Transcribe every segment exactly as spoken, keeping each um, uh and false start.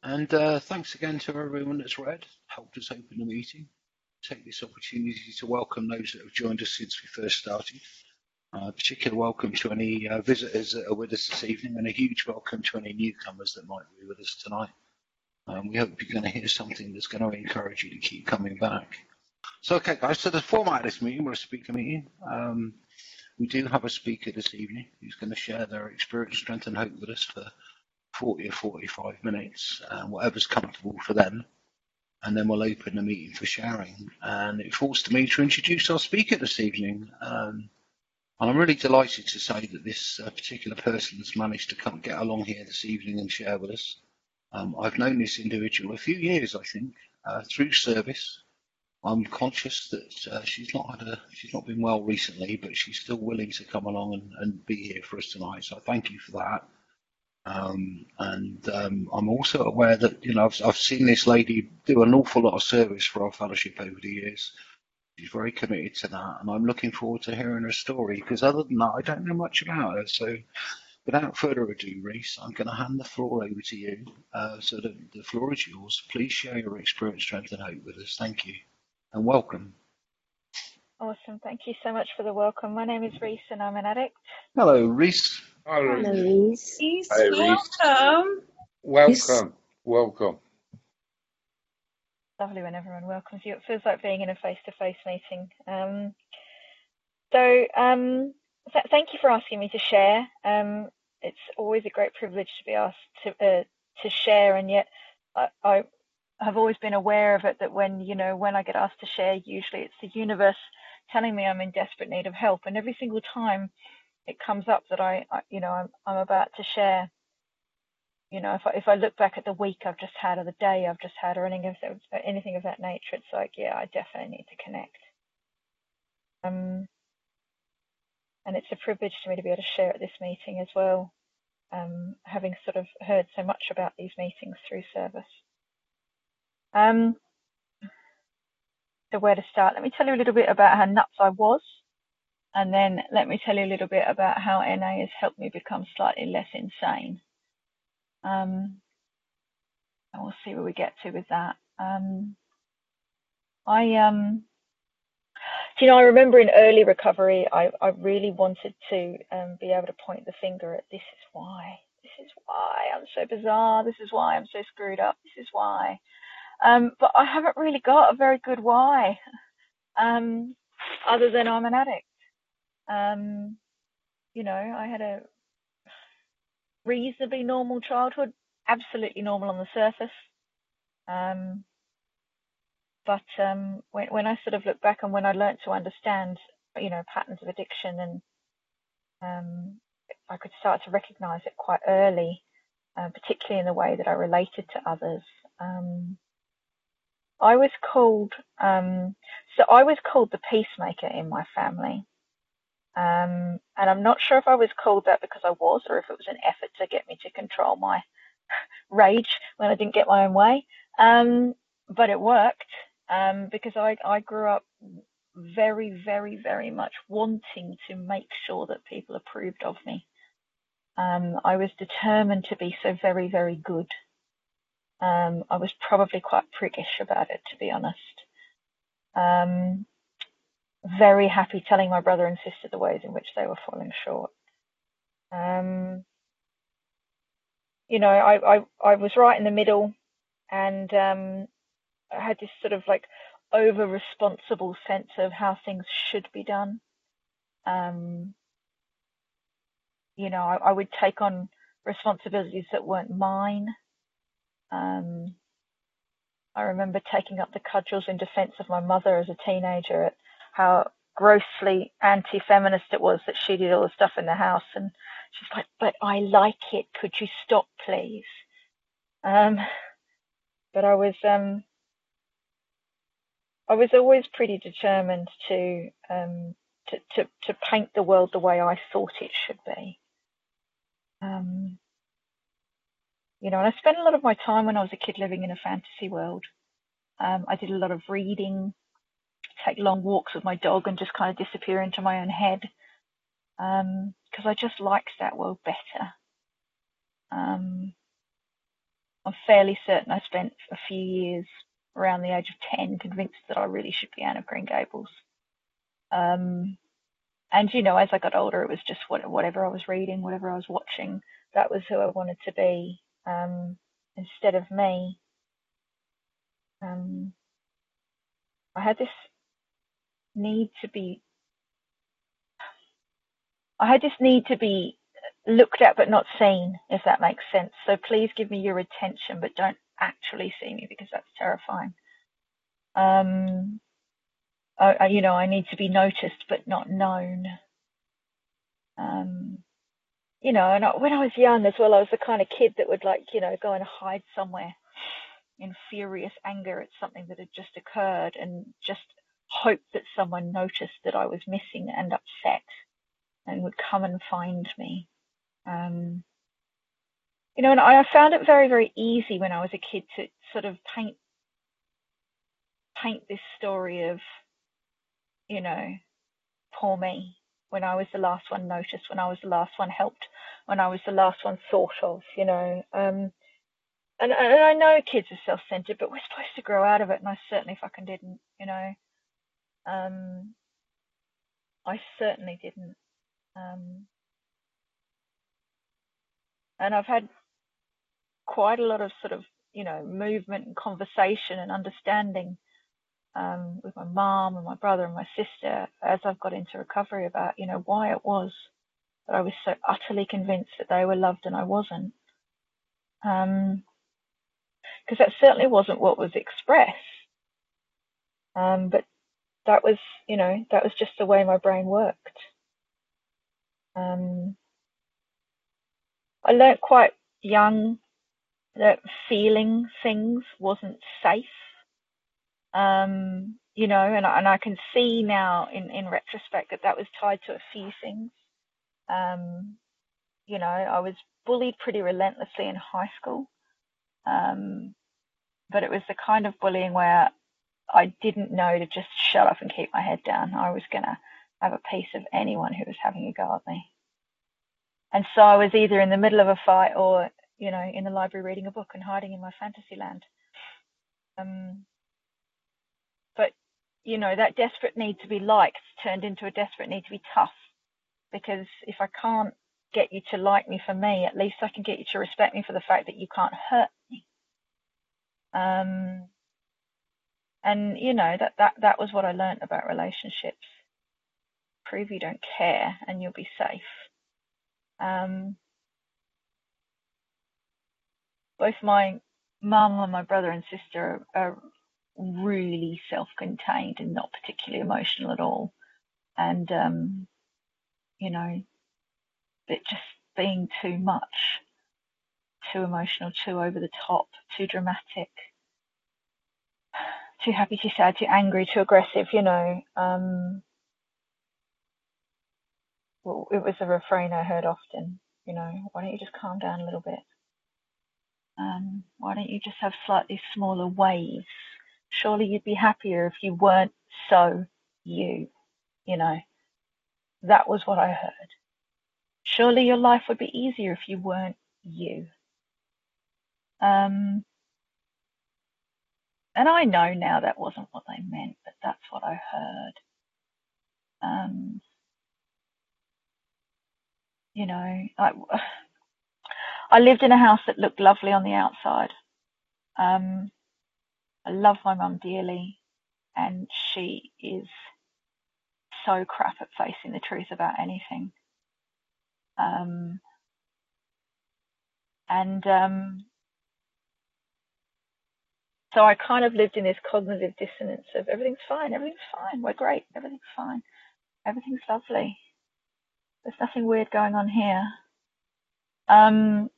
And uh, thanks again to everyone that's read, helped us open the meeting. Take this opportunity to welcome those that have joined us since we first started. Uh, particular welcome to any uh, visitors that are with us this evening, and a huge welcome to any newcomers that might be with us tonight. Um, we hope you're going to hear something that's going to encourage you to keep coming back. So, okay, guys, so the format of this meeting, we're a speaker meeting. Um, we do have a speaker this evening who's going to share their experience, strength, and hope with us for forty or forty-five minutes, uh, whatever's comfortable for them. And then we'll open the meeting for sharing. And it falls to me to introduce our speaker this evening. Um, and I'm really delighted to say that this uh, particular person has managed to come get along here this evening and share with us. Um, I've known this individual a few years, I think, uh, through service. I'm conscious that uh, she's not had a, she's not been well recently, but she's still willing to come along and, and be here for us tonight. So I thank you for that. Um, and um, I'm also aware that, you know, I've, I've seen this lady do an awful lot of service for our fellowship over the years. She's very committed to that, and I'm looking forward to hearing her story, because other than that, I don't know much about her. So without further ado, Reese, I'm going to hand the floor over to you. Uh, so the, the floor is yours. Please share your experience, strength, and hope with us. Thank you, and welcome. Awesome. Thank you so much for the welcome. My name is Reese and I'm an addict. Hello, Reese. Hello, Hello, Reese. Reese. Hi, Reese. Welcome. Welcome. Welcome. Lovely when everyone welcomes you. It feels like being in a face-to-face meeting. Um, so um, th thank you for asking me to share. Um, it's always a great privilege to be asked to uh, to share, and yet I, I have always been aware of it, that when, you know, when I get asked to share, usually it's the universe telling me I'm in desperate need of help, and every single time it comes up that I, I you know, I'm, I'm about to share. You know, if I, if I look back at the week I've just had, or the day I've just had, or anything of, anything of that nature, it's like, yeah, I definitely need to connect. Um, and it's a privilege to me to be able to share at this meeting as well, um, having sort of heard so much about these meetings through service. Um, so where to start? Let me tell you a little bit about how nuts I was, and then let me tell you a little bit about how N A has helped me become slightly less insane. Um, and we'll see where we get to with that. Um, I, um, do you know, I remember in early recovery, I, I really wanted to um, be able to point the finger at, this is why, this is why I'm so bizarre, this is why I'm so screwed up, this is why. Um, but I haven't really got a very good why, um, other than I'm an addict. Um, you know, I had a reasonably normal childhood, absolutely normal on the surface. Um, but um, when, when I sort of look back, and when I learned to understand, you know, patterns of addiction, and um, I could start to recognize it quite early, uh, particularly in the way that I related to others. Um, I was called, um, so I was called the peacemaker in my family. Um, and I'm not sure if I was called that because I was, or if it was an effort to get me to control my rage when I didn't get my own way. Um, but it worked, um, because I, I grew up very, very, very much wanting to make sure that people approved of me. Um, I was determined to be so very, very good. Um, I was probably quite priggish about it, to be honest. Um, very happy telling my brother and sister the ways in which they were falling short. Um, you know, I, I, I was right in the middle, and um, I had this sort of like over responsible sense of how things should be done. Um, you know, I, I would take on responsibilities that weren't mine. Um, I remember taking up the cudgels in defense of my mother as a teenager, at how grossly anti-feminist it was that she did all the stuff in the house. And she's like, but I like it. Could you stop, please? Um, but I was, um, I was always pretty determined to, um, to, to, to paint the world the way I thought it should be. Um, you know, and I spent a lot of my time when I was a kid living in a fantasy world. Um, I did a lot of reading, take long walks with my dog, and just kind of disappear into my own head, because um, I just liked that world better. Um, I'm fairly certain I spent a few years around the age of ten convinced that I really should be Anne of Green Gables. Um, and, you know, as I got older, it was just what, whatever I was reading, whatever I was watching, that was who I wanted to be, um, instead of me. Um, I had this need to be, I had this need to be looked at but not seen, if that makes sense. So please give me your attention, but don't actually see me, because that's terrifying. Um, I, I, you know, I need to be noticed but not known. Um, you know, and I, when I was young as well, I was the kind of kid that would, like, you know, go and hide somewhere in furious anger at something that had just occurred, and just hope that someone noticed that I was missing and upset and would come and find me. Um, you know, and I found it very, very easy when I was a kid to sort of paint paint this story of, you know, poor me, when I was the last one noticed, when I was the last one helped, when I was the last one thought of, you know. Um, and, and I know kids are self-centered, but we're supposed to grow out of it, and I certainly fucking didn't, you know. Um, I certainly didn't. Um, and I've had quite a lot of sort of, you know, movement and conversation and understanding um, with my mom and my brother and my sister as I've got into recovery about, you know, why it was that I was so utterly convinced that they were loved and I wasn't. Um, because that certainly wasn't what was expressed. Um, but that was, you know, that was just the way my brain worked. Um, I learnt quite young that feeling things wasn't safe. Um, you know, and, and I can see now in, in retrospect that that was tied to a few things. Um, you know, I was bullied pretty relentlessly in high school. Um, but it was the kind of bullying where I didn't know to just shut up and keep my head down. I was going to have a piece of anyone who was having a go at me. And so I was either in the middle of a fight or, you know, in the library reading a book and hiding in my fantasy land. Um, but, you know, that desperate need to be liked turned into a desperate need to be tough. Because if I can't get you to like me for me, at least I can get you to respect me for the fact that you can't hurt me. Um, and, you know, that, that, that was what I learned about relationships. Prove you don't care and you'll be safe. Um, both my mum and my brother and sister are, are really self-contained and not particularly emotional at all. And, um, you know, it just being too much, too emotional, too over the top, too dramatic, too happy, too sad, too angry, too aggressive, you know. Um, well, it was a refrain I heard often, you know, why don't you just calm down a little bit? Um, why don't you just have slightly smaller waves? Surely you'd be happier if you weren't so you, you know. That was what I heard. Surely your life would be easier if you weren't you. Um, and I know now that wasn't what they meant, but that's what I heard. Um, you know, I, I lived in a house that looked lovely on the outside. Um, I love my mum dearly, and she is so crap at facing the truth about anything. Um, and um, so I kind of lived in this cognitive dissonance of everything's fine, everything's fine, we're great, everything's fine, everything's lovely. There's nothing weird going on here. Um,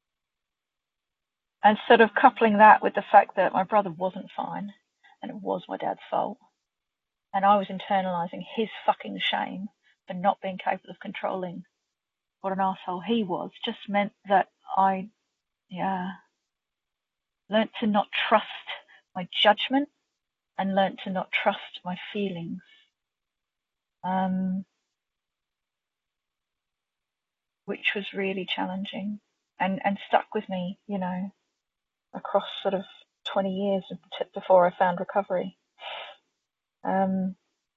and sort of coupling that with the fact that my brother wasn't fine, and it was my dad's fault. And I was internalizing his fucking shame for not being capable of controlling what an asshole he was, just meant that I, yeah, learnt to not trust my judgment and learnt to not trust my feelings. Um, which was really challenging and, and stuck with me, you know. across sort of twenty years before I found recovery. Um,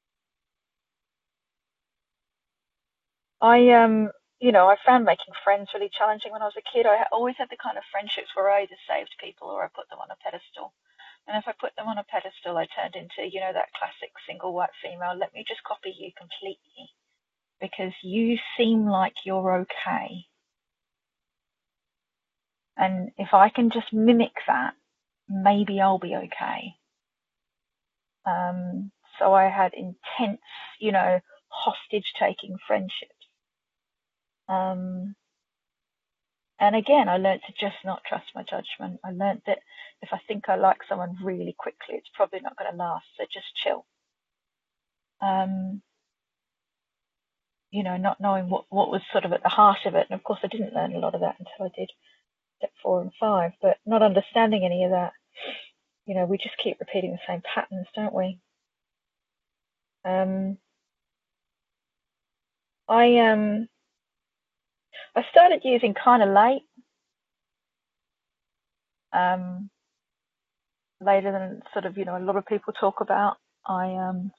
I, um, you know, I found making friends really challenging when I was a kid. I always had the kind of friendships where I either saved people or I put them on a pedestal. And if I put them on a pedestal, I turned into, you know, that classic single white female. Let me just copy you completely because you seem like you're okay. And if I can just mimic that, maybe I'll be okay. Um, so I had intense, you know, hostage-taking friendships. Um, and again, I learned to just not trust my judgment. I learned that if I think I like someone really quickly, it's probably not going to last. So just chill. Um, you know, not knowing what, what was sort of at the heart of it. And of course, I didn't learn a lot of that until I did step four and five, but not understanding any of that. You know, we just keep repeating the same patterns, don't we? Um, I um, I started using kind of late, um, later than sort of, you know, a lot of people talk about. I um,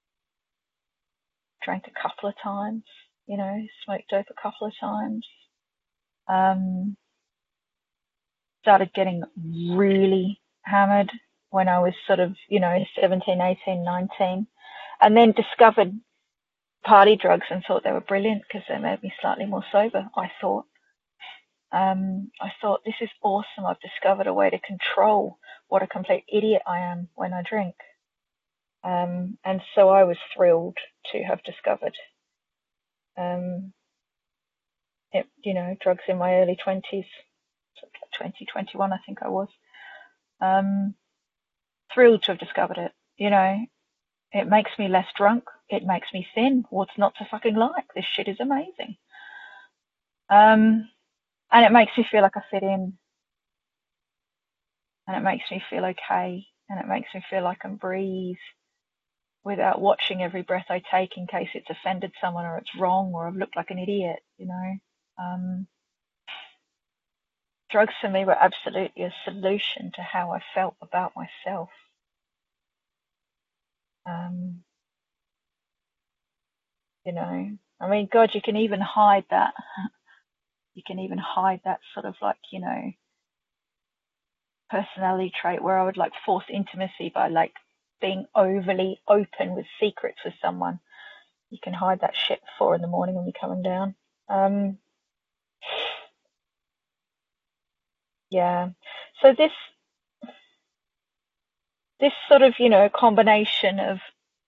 drank a couple of times, you know, smoked dope a couple of times. Um, started getting really hammered when I was sort of, you know, seventeen, eighteen, nineteen, and then discovered party drugs and thought they were brilliant because they made me slightly more sober, I thought. Um, I thought, this is awesome. I've discovered a way to control what a complete idiot I am when I drink. Um, and so I was thrilled to have discovered, um, it, you know, drugs in my early twenties, twenty, twenty-one, I think I was. Um, thrilled to have discovered it. You know, it makes me less drunk. It makes me thin. What's not to fucking like? This shit is amazing. Um, and it makes me feel like I fit in. And it makes me feel okay. And it makes me feel like I can breathe without watching every breath I take in case it's offended someone or it's wrong or I've looked like an idiot, you know. Um, drugs for me were absolutely a solution to how I felt about myself. Um, you know, I mean, God, you can even hide that. You can even hide that sort of like, you know, personality trait where I would like force intimacy by like being overly open with secrets with someone. You can hide that shit at four in the morning when you're coming down. Um, yeah. So this, this sort of, you know, combination of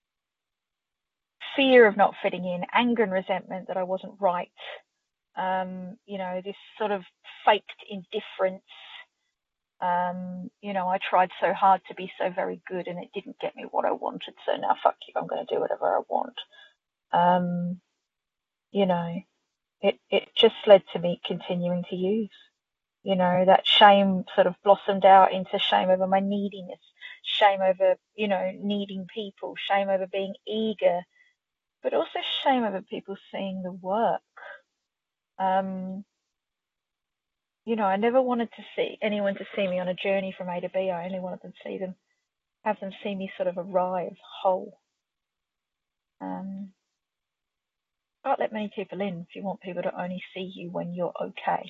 fear of not fitting in, anger and resentment that I wasn't right, um, you know, this sort of faked indifference. Um, you know, I tried so hard to be so very good and it didn't get me what I wanted. So now fuck you, I'm going to do whatever I want. Um, you know, it, it just led to me continuing to use. You know, that shame sort of blossomed out into shame over my neediness, shame over, you know, needing people, shame over being eager, but also shame over people seeing the work. Um, you know, I never wanted to see anyone to see me on a journey from A to B. I only wanted to see them, have them see me sort of arrive whole. Um, can't let many people in if you want people to only see you when you're okay.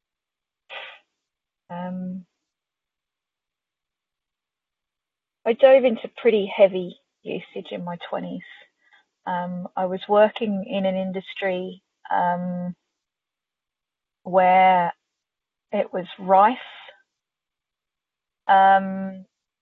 Um, I dove into pretty heavy usage in my twenties. Um, I was working in an industry um, where it was rife. Um,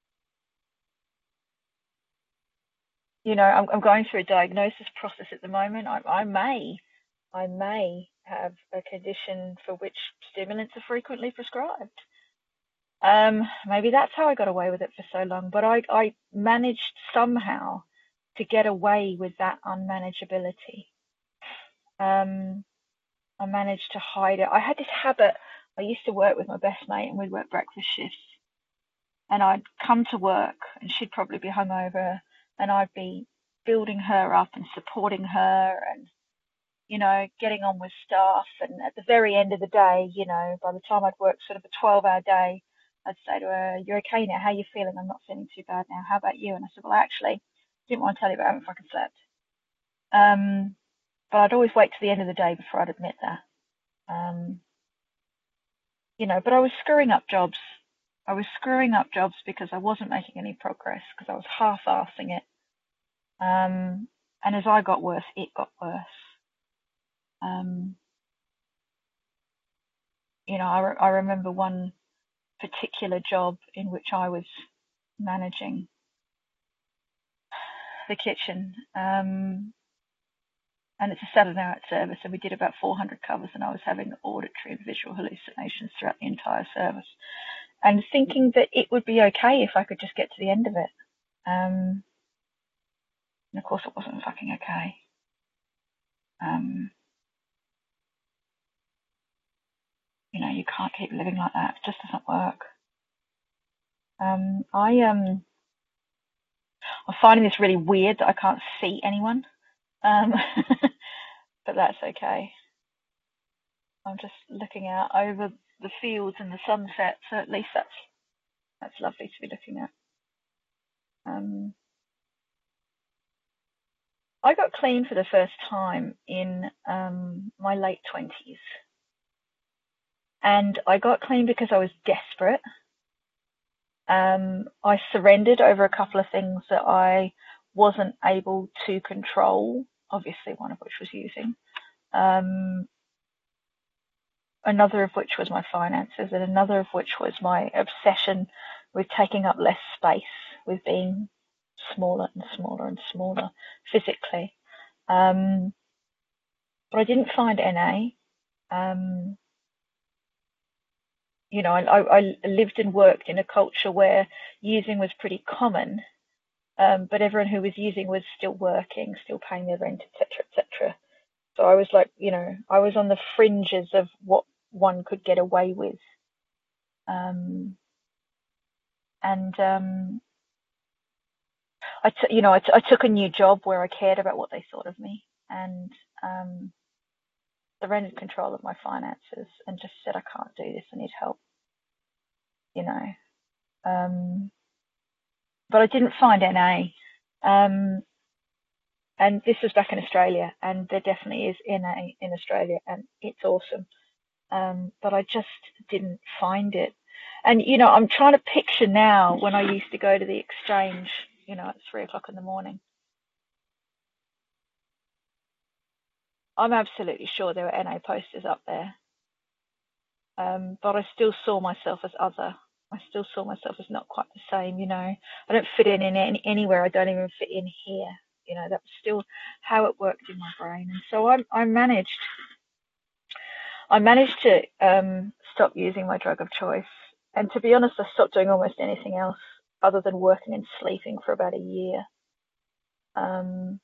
you know, I'm, I'm going through a diagnosis process at the moment. I, I may, I may have a condition for which stimulants are frequently prescribed. Um, maybe that's how I got away with it for so long. But I, I managed somehow to get away with that unmanageability. Um, I managed to hide it. I had this habit. I used to work with my best mate and we'd work breakfast shifts. And I'd come to work and she'd probably be hungover and I'd be building her up and supporting her and, you know, getting on with stuff. And at the very end of the day, you know, by the time I'd worked sort of a twelve hour day I'd say to her, "You're okay now? How are you feeling?" "I'm not feeling too bad now. How about you?" And I said, "Well, actually, didn't want to tell you, but I haven't fucking slept." Um, but I'd always wait to the end of the day before I'd admit that. Um, you know, but I was screwing up jobs. I was screwing up jobs because I wasn't making any progress, because I was half-assing it. Um, and as I got worse, it got worse. Um, you know, I, re- I remember one particular job in which I was managing the kitchen, um, and it's a Saturday night service, and we did about four hundred covers, and I was having auditory and visual hallucinations throughout the entire service, and thinking that it would be okay if I could just get to the end of it. Um, and of course, it wasn't fucking okay. Um, you know, you can't keep living like that. It just doesn't work. Um, I um, I'm finding this really weird that I can't see anyone, um, but that's okay. I'm just looking out over the fields and the sunset, so at least that's that's lovely to be looking at. Um, I got clean for the first time in um, my late twenties, and I got clean because I was desperate. Um, I surrendered over a couple of things that I wasn't able to control, obviously one of which was using, um, another of which was my finances, and another of which was my obsession with taking up less space, with being smaller and smaller and smaller physically. Um, but I didn't find N A. Um, you know, I, I lived and worked in a culture where using was pretty common, um, but everyone who was using was still working, still paying their rent, et cetera, et cetera. So I was like, you know, I was on the fringes of what one could get away with. Um, and um, I, t- you know, I, t- I took a new job where I cared about what they thought of me, and um, surrendered control of my finances, and just said, I can't do this. I need help. You know, um, but I didn't find N A. Um, and this was back in Australia, and there definitely is N A in Australia, and it's awesome. Um, but I just didn't find it. And, you know, I'm trying to picture now when I used to go to the exchange, you know, at three o'clock in the morning. I'm absolutely sure there were N A posters up there. Um, but I still saw myself as other. I still saw myself as not quite the same, you know. I don't fit in, in any, anywhere. I don't even fit in here. You know, that was still how it worked in my brain. And so I, I managed, I managed to um, stop using my drug of choice. And to be honest, I stopped doing almost anything else other than working and sleeping for about a year. Um,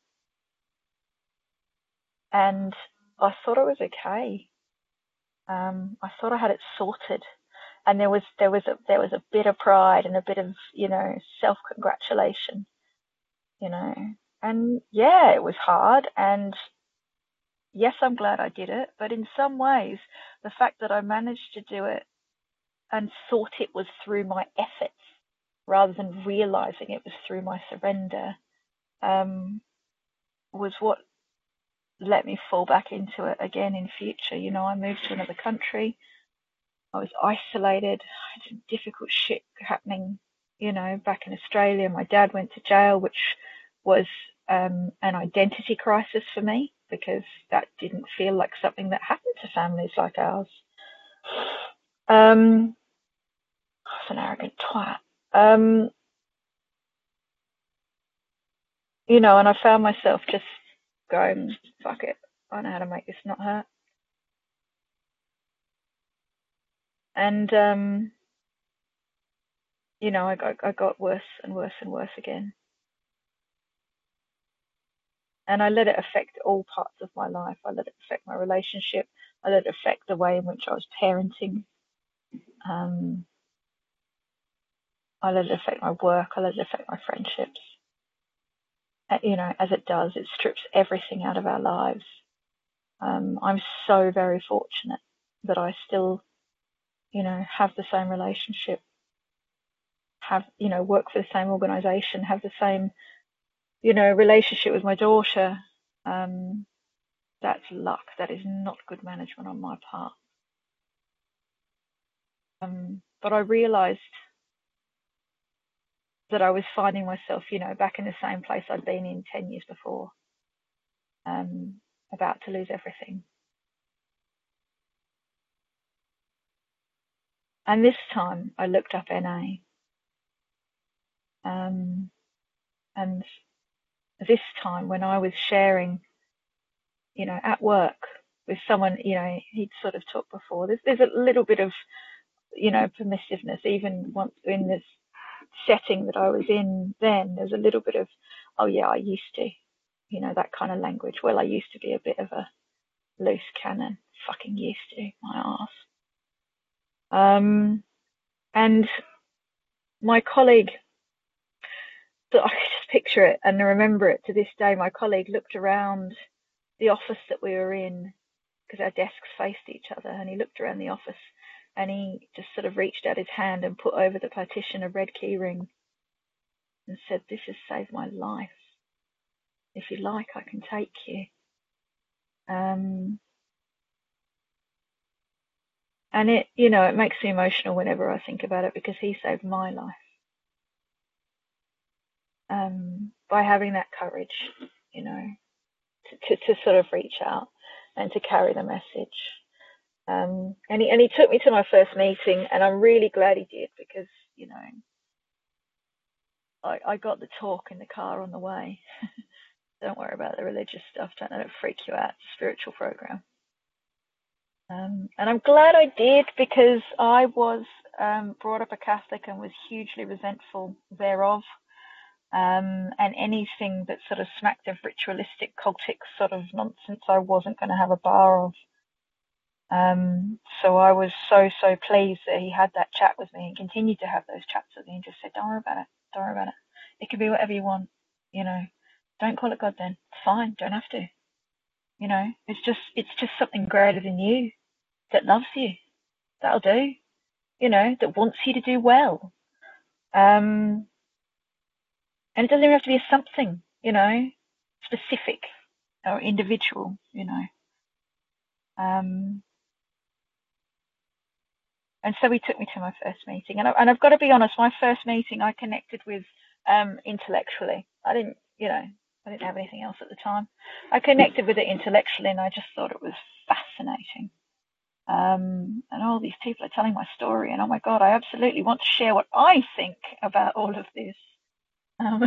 and I thought I was okay. Um, I thought I had it sorted. And there was there was a there was a bit of pride and a bit of, you know, self-congratulation, you know. And yeah, it was hard, and yes, I'm glad I did it, but in some ways the fact that I managed to do it and thought it was through my efforts rather than realizing it was through my surrender, um, was what let me fall back into it again in future. You know, I moved to another country. I was isolated. I had some difficult shit happening, you know, back in Australia. My dad went to jail, which was um, an identity crisis for me, because that didn't feel like something that happened to families like ours. Um, I was an arrogant twat. Um, you know, and I found myself just going, fuck it, I know how to make this not hurt. And, um, you know, I got, I got worse and worse and worse again. And I let it affect all parts of my life. I let it affect my relationship. I let it affect the way in which I was parenting. Um, I let it affect my work. I let it affect my friendships. Uh, you know, as it does, it strips everything out of our lives. Um, I'm so very fortunate that I still, you know, have the same relationship have, you know, work for the same organization, have the same, you know, relationship with my daughter. Um, that's luck. That is not good management on my part. Um, but I realized that I was finding myself, you know, back in the same place I'd been in ten years before, um, about to lose everything. And this time I looked up N A. Um, and this time when I was sharing, you know, at work with someone, you know, he'd sort of talked before, there's, there's a little bit of, you know, permissiveness, even once in this setting that I was in then, there's a little bit of, oh yeah, I used to, you know, that kind of language. Well, I used to be a bit of a loose cannon, fucking used to, my ass. Um, and my colleague, so I can just picture it and remember it to this day. My colleague looked around the office that we were in because our desks faced each other, and he looked around the office and he just sort of reached out his hand and put over the partition a red key ring and said, "This has saved my life. If you like, I can take you." Um, and it, you know, it makes me emotional whenever I think about it because he saved my life. Um, by having that courage, you know, to, to, to sort of reach out and to carry the message. Um, and he, and he took me to my first meeting, and I'm really glad he did because, you know, I, I got the talk in the car on the way. Don't worry about the religious stuff. Don't let it freak you out. It's a spiritual program. Um, and I'm glad I did because I was um, brought up a Catholic and was hugely resentful thereof. Um, and anything that sort of smacked of ritualistic, cultic sort of nonsense, I wasn't going to have a bar of. Um, so I was so, so pleased that he had that chat with me and continued to have those chats with me and just said, don't worry about it. Don't worry about it. It can be whatever you want. You know, don't call it God then. It's fine. Don't have to. You know, it's just, it's just something greater than you that loves you. That'll do. You know, that wants you to do well. Um, and it doesn't even have to be a something, you know, specific or individual, you know. Um, and so he took me to my first meeting. And, I, and I've got to be honest, my first meeting I connected with um, intellectually. I didn't, you know, I didn't have anything else at the time. I connected with it intellectually and I just thought it was fascinating. Um, and all these people are telling my story, and oh my God, I absolutely want to share what I think about all of this. Um,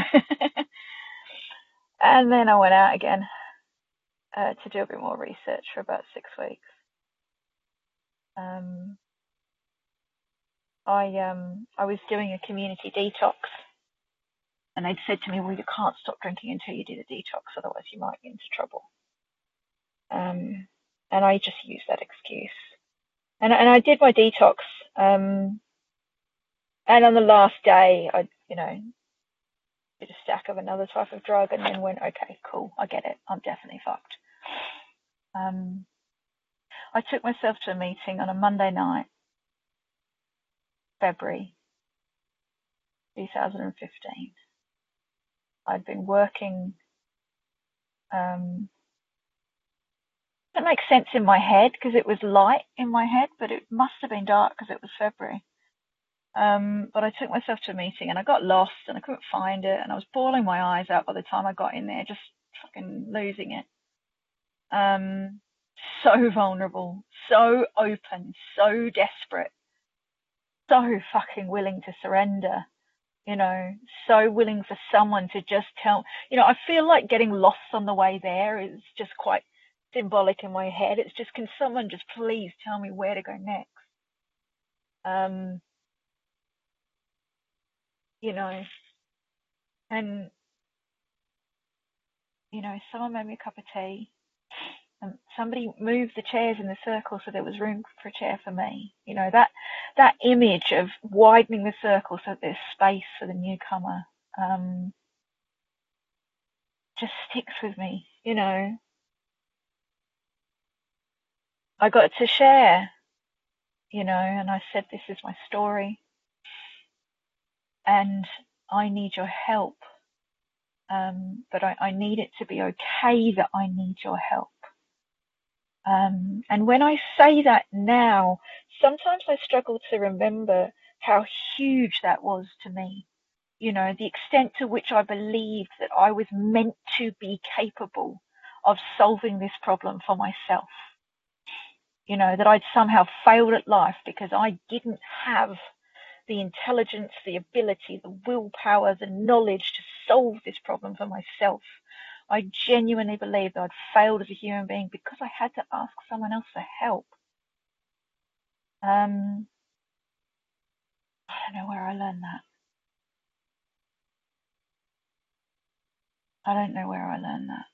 and then I went out again uh, to do a bit more research for about six weeks. Um, I um, I was doing a community detox, and they'd said to me, "Well, you can't stop drinking until you do the detox, otherwise you might get into trouble." Um, and I just used that excuse, and and I did my detox. Um, and on the last day, I, you know, did a stack of another type of drug, and then went, okay, cool, I get it, I'm definitely fucked. Um, I took myself to a meeting on a Monday night, February two thousand fifteen. I'd been working, um, it makes sense in my head because it was light in my head, but it must have been dark because it was February. Um, but I took myself to a meeting and I got lost and I couldn't find it, and I was bawling my eyes out by the time I got in there, just fucking losing it. Um, so vulnerable, so open, so desperate, so fucking willing to surrender, you know, so willing for someone to just tell, you know, I feel like getting lost on the way there is just quite symbolic in my head. It's just, can someone just please tell me where to go next? Um, you know, and, you know, someone made me a cup of tea. And somebody moved the chairs in the circle so there was room for a chair for me. You know, that that image of widening the circle so that there's space for the newcomer um, just sticks with me, you know. I got to share, you know, and I said, this is my story. and I need your help. Um, but I, I need it to be okay that I need your help. Um, and when I say that now, sometimes I struggle to remember how huge that was to me. You know, the extent to which I believed that I was meant to be capable of solving this problem for myself. You know, that I'd somehow failed at life because I didn't have the intelligence, the ability, the willpower, the knowledge to solve this problem for myself. I genuinely believe that I'd failed as a human being because I had to ask someone else for help. Um, I don't know where I learned that. I don't know where I learned that.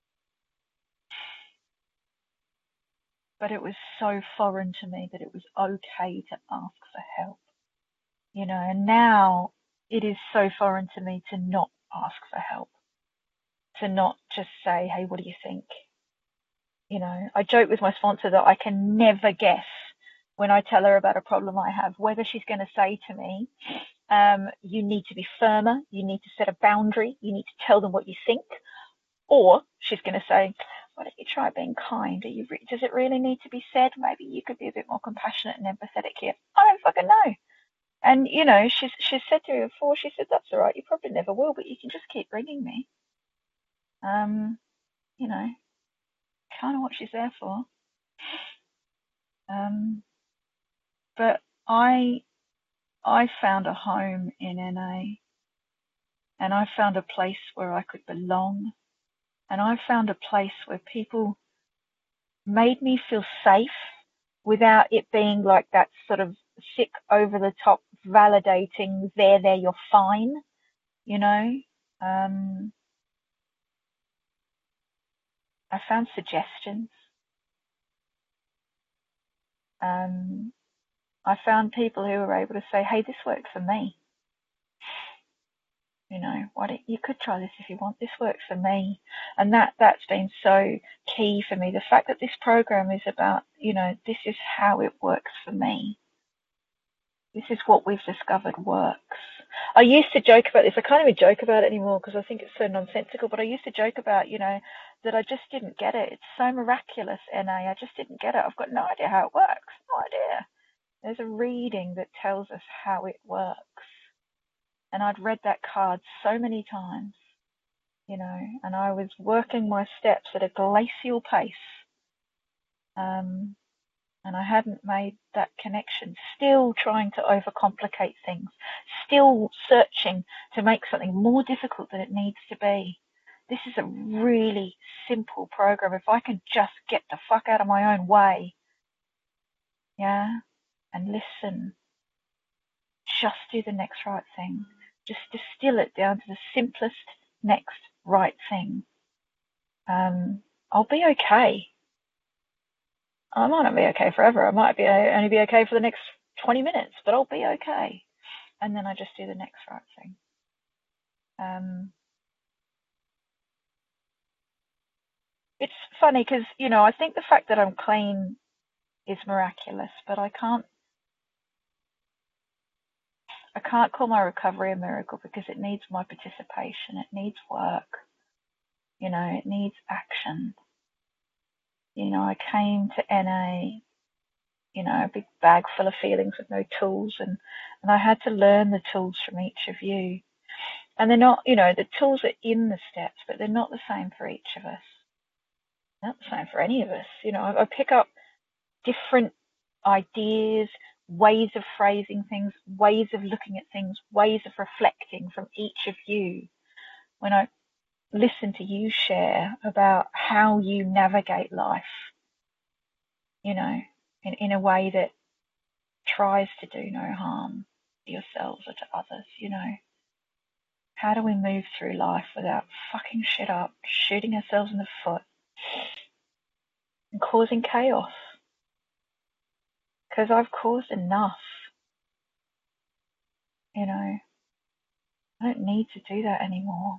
But it was so foreign to me that it was okay to ask for help. You know, and now it is so foreign to me to not ask for help. To not just say, hey, what do you think? You know, I joke with my sponsor that I can never guess when I tell her about a problem I have, whether she's going to say to me, um, you need to be firmer, you need to set a boundary, you need to tell them what you think, or she's going to say, why don't you try being kind? Are you re- does it really need to be said? Maybe you could be a bit more compassionate and empathetic here. I don't fucking know. And, you know, she's, she's said to me before, she said, that's all right, you probably never will, but you can just keep ringing me. Um, you know, kind of what she's there for. Um, but I, I found a home in N A, and I found a place where I could belong, and I found a place where people made me feel safe without it being like that sort of sick, over the top, validating, there, there, you're fine, you know. Um, I found suggestions. Um, I found people who were able to say, hey, this works for me. You know, why don't you could try this if you want. This works for me. And that, that's been so key for me. The fact that this program is about, you know, this is how it works for me. This is what we've discovered works. I used to joke about this. I can't even joke about it anymore because I think it's so nonsensical, but I used to joke about, you know, that I just didn't get it. It's so miraculous, N A. I just didn't get it. I've got no idea how it works. No idea. There's a reading that tells us how it works. And I'd read that card so many times, you know, and I was working my steps at a glacial pace. Um, and I hadn't made that connection, still trying to overcomplicate things, still searching to make something more difficult than it needs to be. This is a really simple program. If I can just get the fuck out of my own way, yeah, and listen, just do the next right thing. Just distill it down to the simplest next right thing. Um, I'll be okay. I might not be okay forever. I might be only be okay for the next twenty minutes, but I'll be okay. And then I just do the next right thing. Um, it's funny because, you know, I think the fact that I'm clean is miraculous, but I can't, I can't call my recovery a miracle because it needs my participation. It needs work. You know, it needs action. You know, I came to N A, you know, a big bag full of feelings with no tools, and, and I had to learn the tools from each of you. And they're not, you know, the tools are in the steps, but they're not the same for each of us. They're not the same for any of us. You know, I, I pick up different ideas, ways of phrasing things, ways of looking at things, ways of reflecting from each of you when I listen to you share about how you navigate life, you know, in, in a way that tries to do no harm to yourselves or to others, you know. How do we move through life without fucking shit up, shooting ourselves in the foot, and causing chaos? Because I've caused enough, you know. I don't need to do that anymore.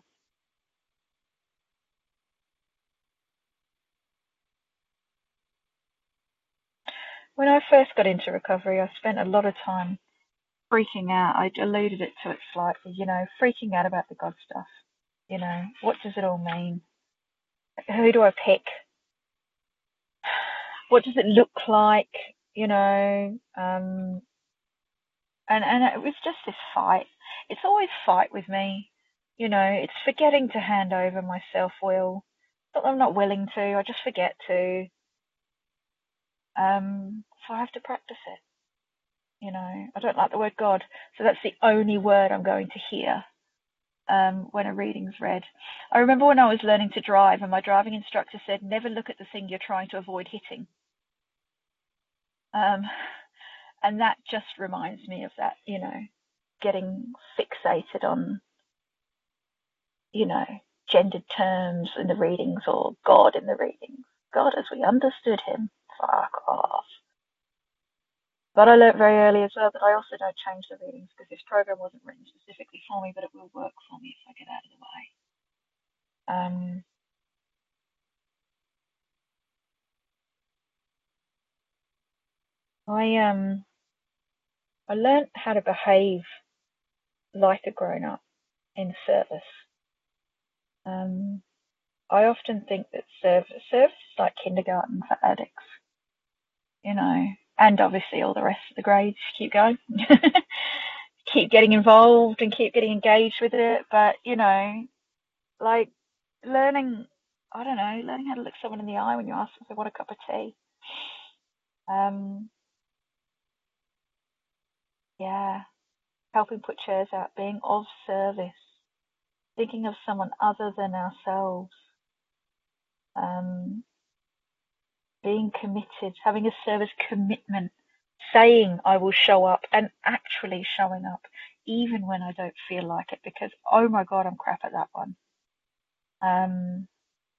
When I first got into recovery, I spent a lot of time freaking out. I alluded it to it slightly, you know, freaking out about the God stuff. You know, what does it all mean? Who do I pick? What does it look like? You know, um, and and it was just this fight. It's always fight with me. You know, it's forgetting to hand over my self-will. Not that I'm not willing to, I just forget to. Um, so I have to practice it. You know, I don't like the word God, so that's the only word I'm going to hear um, when a reading's read. I remember when I was learning to drive and my driving instructor said, never look at the thing you're trying to avoid hitting. Um, and that just reminds me of that, you know, getting fixated on, you know, gendered terms in the readings or God in the readings. God as we understood him. Fuck off. But I learnt very early as well that I also don't change the readings because this program wasn't written specifically for me, but it will work for me if I get out of the way. Um, I um I learnt how to behave like a grown-up in service. Um, I often think that service service is like kindergarten for addicts, you know, and obviously all the rest of the grades. Keep going, keep getting involved and keep getting engaged with it. But you know, like learning, I don't know, learning how to look someone in the eye when you ask them if they want a cup of tea. Um, yeah, helping put chairs out, being of service, thinking of someone other than ourselves. Um, being committed, having a service commitment, saying I will show up and actually showing up even when I don't feel like it, because oh my God, I'm crap at that one. Um,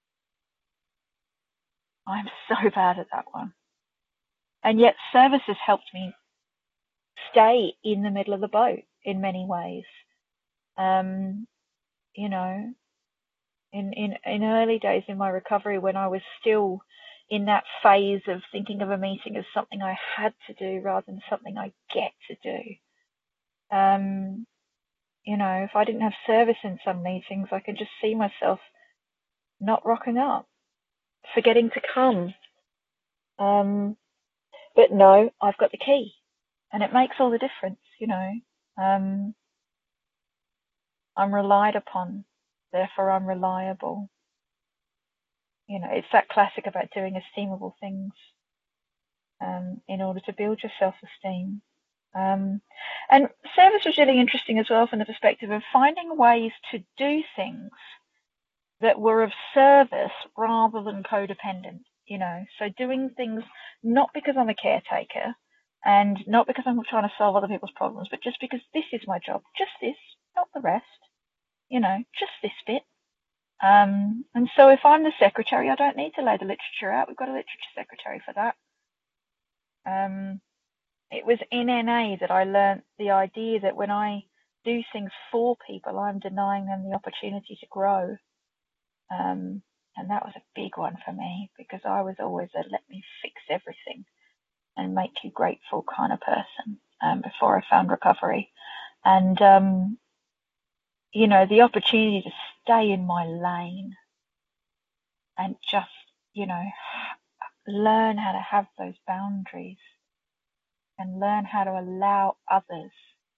I'm so bad at that one. And yet service has helped me stay in the middle of the boat in many ways. Um, you know, in, in, in early days in my recovery when I was still in that phase of thinking of a meeting as something I had to do rather than something I get to do. Um, you know, if I didn't have service in some meetings, I could just see myself not rocking up, forgetting to come. Um, but no, I've got the key, and it makes all the difference, you know. Um, I'm relied upon, therefore I'm reliable. You know, it's that classic about doing esteemable things um, in order to build your self-esteem. Um, and service was really interesting as well from the perspective of finding ways to do things that were of service rather than codependent, you know. So doing things not because I'm a caretaker and not because I'm trying to solve other people's problems, but just because this is my job, just this, not the rest, you know, just this bit. Um, and so if I'm the secretary, I don't need to lay the literature out. We've got a literature secretary for that. Um, it was in N A that I learnt the idea that when I do things for people, I'm denying them the opportunity to grow. Um, and that was a big one for me because I was always a let me fix everything and make you grateful kind of person um, before I found recovery. And, um, you know, the opportunity to stay in my lane and just, you know, learn how to have those boundaries and learn how to allow others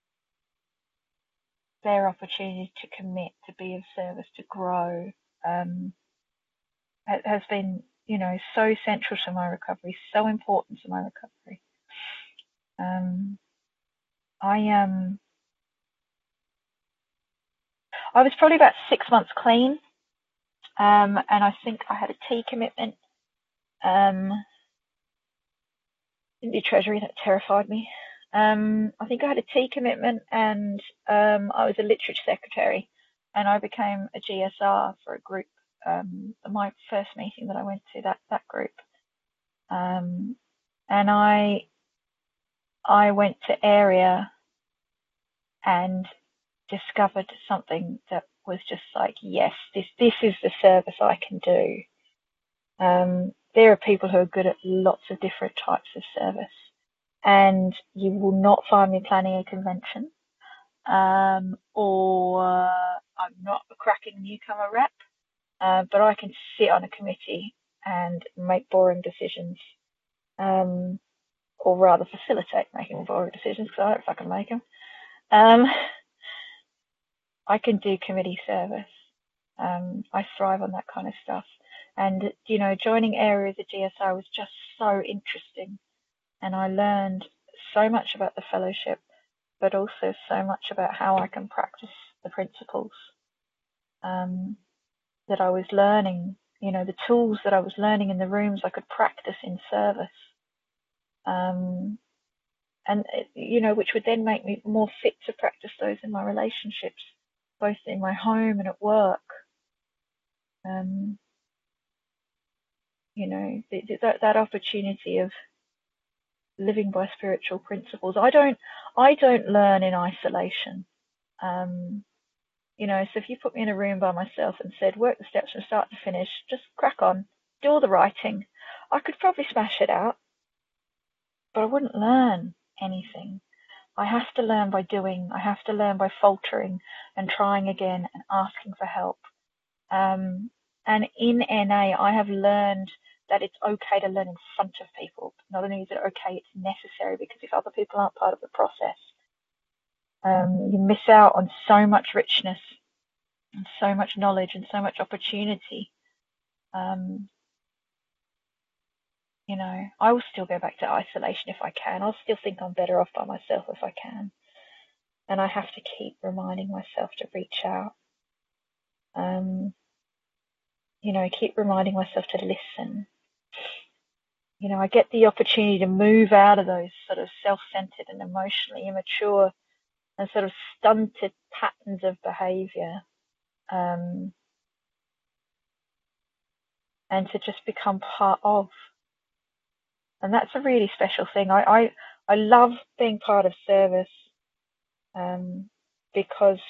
their opportunity to commit, to be of service, to grow, um, has been, you know, so central to my recovery, so important to my recovery. Um, I um, I was probably about six months clean, um, and I think I had a tea commitment. Um, didn't do treasury, that terrified me. Um, I think I had a tea commitment, and um, I was a literature secretary, and I became a G S R for a group. Um, my first meeting that I went to, that that group, um, and I I went to area and discovered something that was just like, yes, this this is the service I can do. Um, there are people who are good at lots of different types of service. and you will not find me planning a convention, um, or I'm not a cracking newcomer rep, uh, but I can sit on a committee and make boring decisions, um, or rather facilitate making boring decisions because I don't fucking make them. Um, I can do committee service. Um, I thrive on that kind of stuff. And, you know, joining areas at G S I was just so interesting. And I learned so much about the fellowship, but also so much about how I can practice the principles um, that I was learning. You know, the tools that I was learning in the rooms, I could practice in service. Um, and, you know, which would then make me more fit to practice those in my relationships, both in my home and at work. Um, you know, that, that opportunity of living by spiritual principles. I don't, I don't learn in isolation. Um, you know, so if you put me in a room by myself and said, work the steps from start to finish, just crack on, do all the writing, I could probably smash it out, but I wouldn't learn anything. I have to learn by doing. I have to learn by faltering and trying again and asking for help. Um, and in N A, I have learned that it's okay to learn in front of people. Not only is it okay, it's necessary, because if other people aren't part of the process, um, you miss out on so much richness and so much knowledge and so much opportunity. Um, you know, I will still go back to isolation if I can. I'll still think I'm better off by myself if I can. And I have to keep reminding myself to reach out. Um, you know, keep reminding myself to listen. You know, I get the opportunity to move out of those sort of self-centered and emotionally immature and sort of stunted patterns of behavior, um, and to just become part of. And that's a really special thing. I, I, I love being part of service, um, because,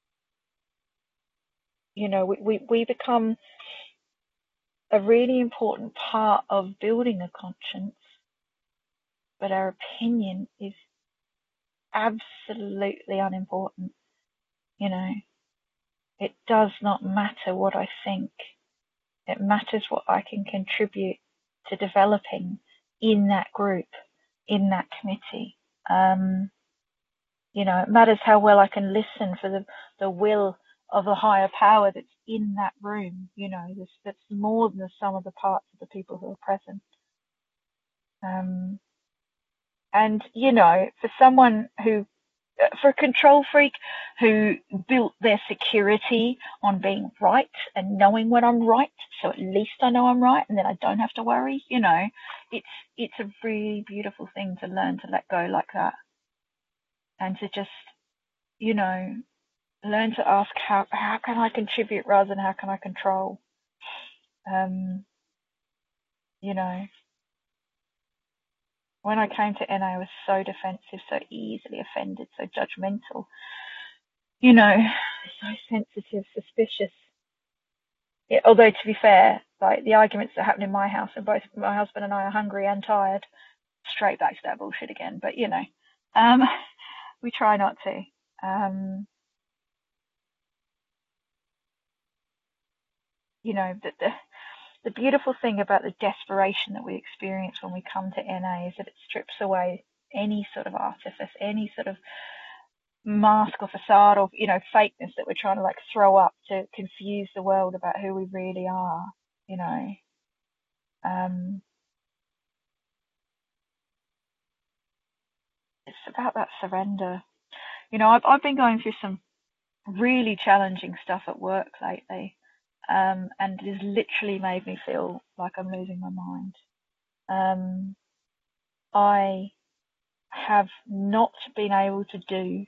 you know, we, we, we become a really important part of building a conscience, but our opinion is absolutely unimportant. You know, it does not matter what I think. It matters what I can contribute to developing in that group, in that committee. Um, you know, it matters how well I can listen for the, the will of the higher power that's in that room. You know, that's, that's more than the sum of the parts of the people who are present. Um, and, you know, for someone who, for a control freak who built their security on being right and knowing when I'm right, so at least I know I'm right and then I don't have to worry, you know, it's, it's a really beautiful thing to learn to let go like that. And to just, you know, learn to ask how, how can I contribute rather than how can I control? Um, you know, when I came to N A, I was so defensive, so easily offended, so judgmental, you know, so sensitive, suspicious. Yeah, although, to be fair, like the arguments that happen in my house, and both my husband and I are hungry and tired, straight back to that bullshit again. But, you know, um, we try not to. Um, you know, the, the, the beautiful thing about the desperation that we experience when we come to N A is that it strips away any sort of artifice, any sort of mask or facade of, you know, fakeness that we're trying to like throw up to confuse the world about who we really are, you know. Um, it's about that surrender. You know, I've, I've been going through some really challenging stuff at work lately, um, and it has literally made me feel like I'm losing my mind. Um, I have not been able to do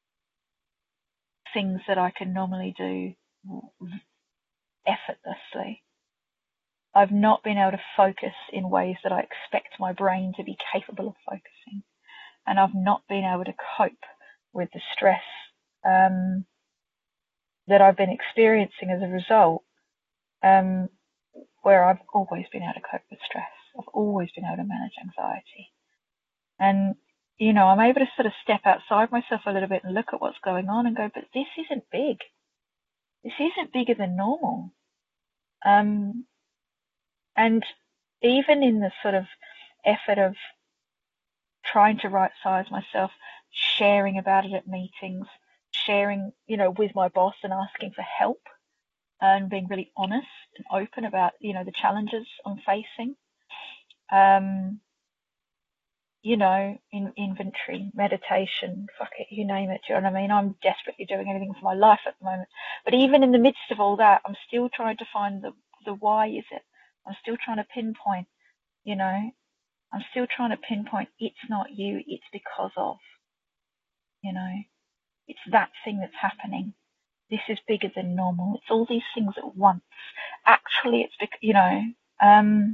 things that I can normally do effortlessly. I've not been able to focus in ways that I expect my brain to be capable of focusing. And I've not been able to cope with the stress um, that I've been experiencing as a result, um, where I've always been able to cope with stress. I've always been able to manage anxiety. And, you know, I'm able to sort of step outside myself a little bit and look at what's going on and go, but this isn't big. This isn't bigger than normal. Um, and even in the sort of effort of trying to right size myself, sharing about it at meetings, sharing, you know, with my boss and asking for help and being really honest and open about, you know, the challenges I'm facing. Um, you know, in inventory, meditation, fuck it, you name it, do you know what I mean? I'm desperately doing everything for my life at the moment. But even in the midst of all that, I'm still trying to find the, the why is it? I'm still trying to pinpoint, you know, I'm still trying to pinpoint it's not you, it's because of, you know, it's that thing that's happening. This is bigger than normal. It's all these things at once. Actually, it's, bec- you know, um,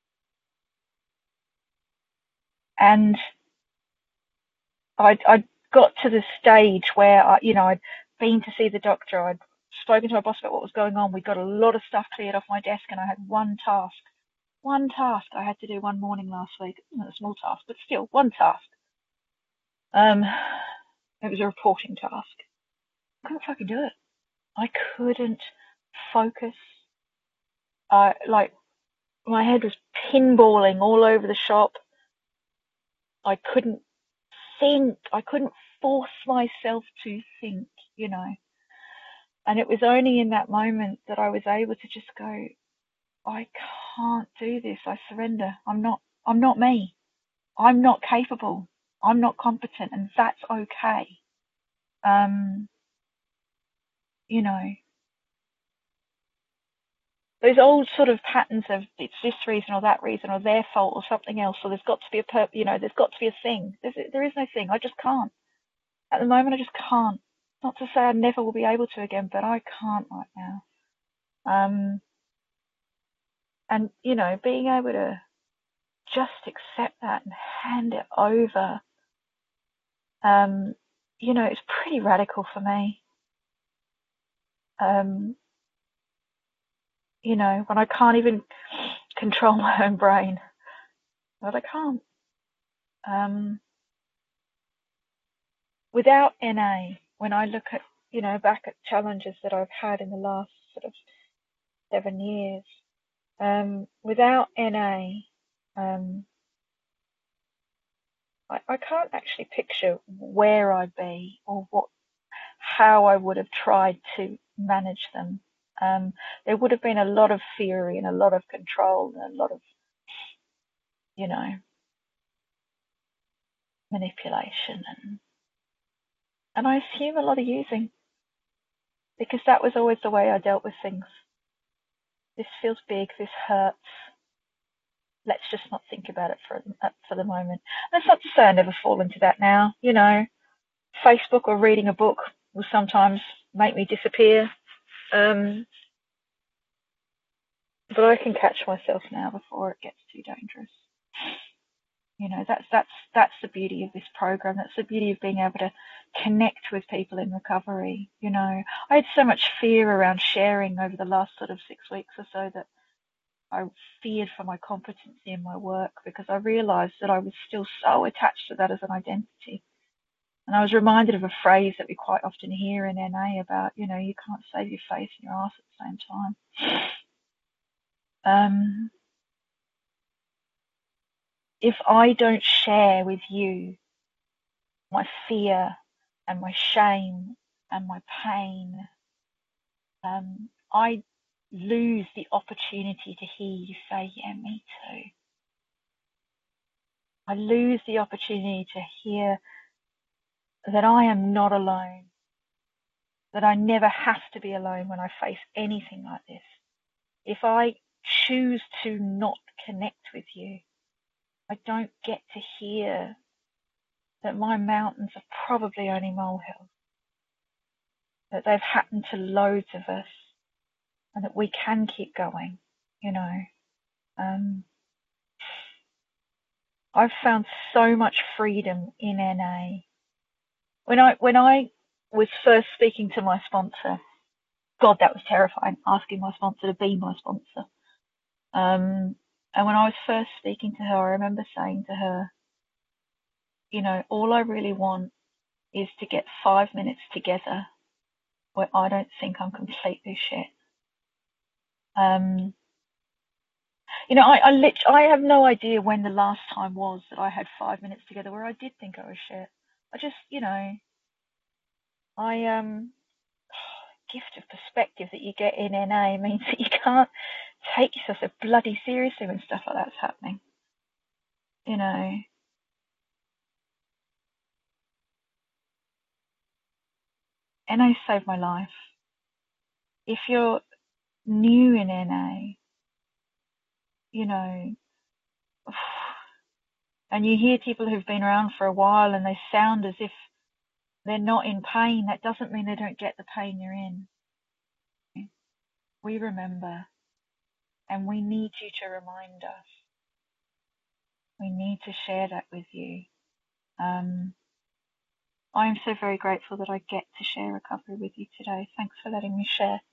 and I'd, I'd got to the stage where, I, you know, I'd been to see the doctor. I'd spoken to my boss about what was going on. We got a lot of stuff cleared off my desk, and I had one task. One task I had to do one morning last week. It wasn't a small task, but still, one task. Um, it was a reporting task. I couldn't fucking do it. I couldn't focus. I, like, my head was pinballing all over the shop. I couldn't think. I couldn't force myself to think, you know. And it was only in that moment that I was able to just go, I can't do this. I surrender. I'm not, I'm not me. I'm not capable. I'm not competent, and that's okay. Um, you know, those old sort of patterns of it's this reason or that reason or their fault or something else, or there's got to be a per, you know, there's got to be a thing. There's, there is no thing. I just can't. At the moment, I just can't. Not to say I never will be able to again, but I can't right now. Um, and, you know, being able to just accept that and hand it over, um, you know, it's pretty radical for me. Um, you know, when I can't even control my own brain, but I can't. Um, without N A, when I look at, you know, back at challenges that I've had in the last sort of seven years, um, without N A, um, I, I can't actually picture where I'd be or what, how I would have tried to manage them. Um, there would have been a lot of fury and a lot of control and a lot of, you know, manipulation and and I assume a lot of using, because that was always the way I dealt with things. This feels big, this hurts. Let's just not think about it for for the moment. And that's not to say I never fall into that now. You know, Facebook or reading a book will sometimes make me disappear. Um, but I can catch myself now before it gets too dangerous. You know, that's that's that's the beauty of this program. That's the beauty of being able to connect with people in recovery. You know, I had so much fear around sharing over the last sort of six weeks or so that I feared for my competency in my work, because I realised that I was still so attached to that as an identity. And I was reminded of a phrase that we quite often hear in N A about, you know, you can't save your face and your ass at the same time. Um, if I don't share with you my fear and my shame and my pain, um, I lose the opportunity to hear you say, yeah, me too. I lose the opportunity to hear that I am not alone, that I never have to be alone when I face anything like this. If I choose to not connect with you, I don't get to hear that my mountains are probably only molehills, that they've happened to loads of us, and that we can keep going, you know. Um, I've found so much freedom in N A. When I when I was first speaking to my sponsor, God, that was terrifying, asking my sponsor to be my sponsor. Um, and when I was first speaking to her, I remember saying to her, you know, all I really want is to get five minutes together where I don't think I'm completely shit. Um, you know, I, I lit, I have no idea when the last time was that I had five minutes together where I did think I was shit. I just, you know, I, um, gift of perspective that you get in N A means that you can't take yourself so bloody seriously when stuff like that's happening. You know, N A saved my life. If you're new in N A, you know, and you hear people who've been around for a while and they sound as if they're not in pain, that doesn't mean they don't get the pain you're in. We remember, and we need you to remind us. We need to share that with you. Um, I am so very grateful that I get to share recovery with you today. Thanks for letting me share.